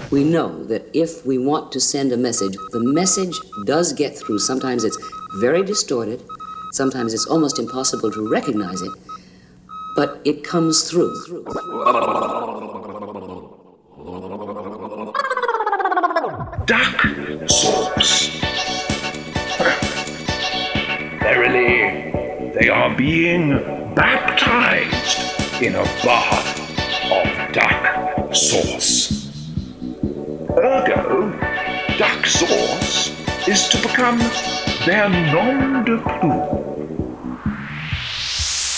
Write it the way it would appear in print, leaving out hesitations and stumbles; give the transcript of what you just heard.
We know that if we want to send a message, the message does get through. Sometimes it's very distorted, sometimes it's almost impossible to recognize it, but it comes through. Duck sauce. Verily, they are being baptized in a bath of duck sauce. Ergo, duck sauce is to become their nom de plume.